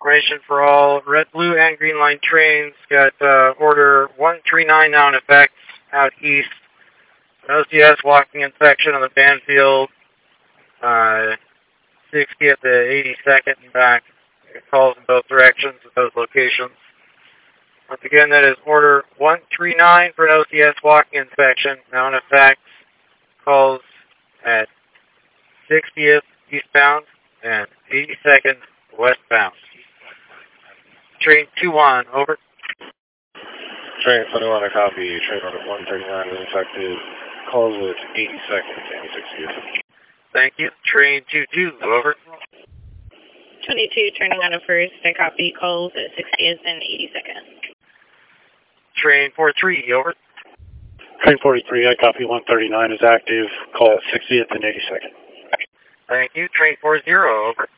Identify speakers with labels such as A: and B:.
A: information for all red, blue, and green line trains. Got order 139 now in effect out east. OCS walking inspection on the Banfield, 60th to 82nd and back. Calls in both directions at those locations. Once again, that is order 139 for an OCS walking inspection now in effect. Calls at 60th eastbound and 82nd westbound. Train 21, over.
B: Train 21, I copy. Train order 139 is infected. Calls at 82nd and 60th.
A: Thank you. Train 22, over.
C: 22, turning on a first. I copy. Calls at 60th and 82nd.
A: Train 43, over.
B: Train 43, I copy. 139 is active. Call at 60th and 82nd.
A: Thank you. Train 40, over.